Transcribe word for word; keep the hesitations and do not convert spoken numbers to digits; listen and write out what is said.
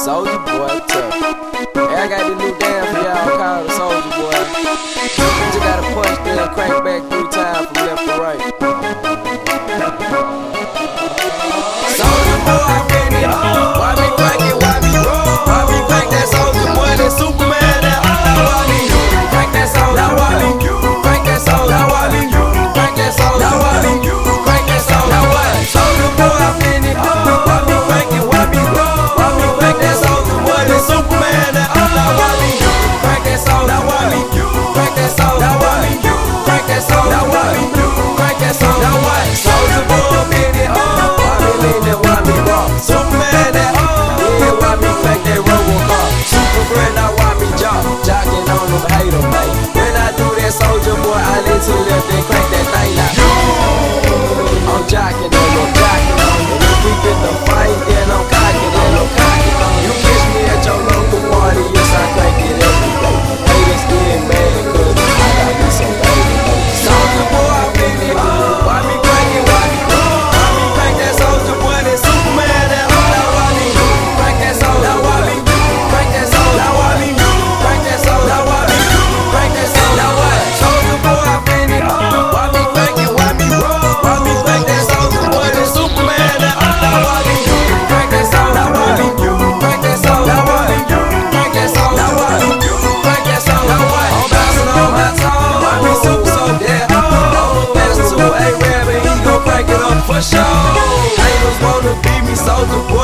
Soulja Boy tough. Hey, I got this new dance for y'all called the Soulja Boy. You just gotta punch, then crank back three times from left to right. Soulja Boy, I'm in it. Why me crank it? Why me roll? Why me crank that Soulja Boy? That Superman, that all why me crank that Soulja Boy? Why me crank that Soulja Boy? Why me crank that Soulja Boy? Why me crank that Soulja Boy? Soulja Boy, I'm in it. Why me crank it? Why me roll? Why me crank that Soulja Boy? That Superman, that all why me crank that Soulja Boy? Why me crank that Soulja Boy? Why me crank that Soulja Boy? Why me crank that Soulja Boy? Soulja Boy, I'm in it. Why me lean that? Why me rock? Superman, that yeah, why me crank that Robocop? Super friend, now why me jock? Jocking on them hater, mate. When I do that Soulja Boy, I lean to the left and crank that thing like I'm jocking on them, jocking on them. If we get the fight, then I'm cocking and I'm cocking on you. Catch me at your local party, yes I crank it every day. Haters get mad cause I got me some baby. Soulja Boy, I'm in it. Why me crank it? Why me roll? Why me crank that Soulja Boy? That Superman, that all that why me crank that Soulja? Why me crank that Soulja? Why me crank that Soulja? Why me crank that Soulja? Soulja Boy, I'm in it. Why me crank it? Why me roll? Why me crank that Soulja Boy? That Superman, that all that why me crank that Soulja? Why me crank that Soulja? Why me crank that Soulja? Why me crank that Soulja? I'm bouncing on my tongue. Why me super so dead? I'm a best to a rabbit, he gon' crank it up for sure. Haters wanna beat me, Soulja Boy.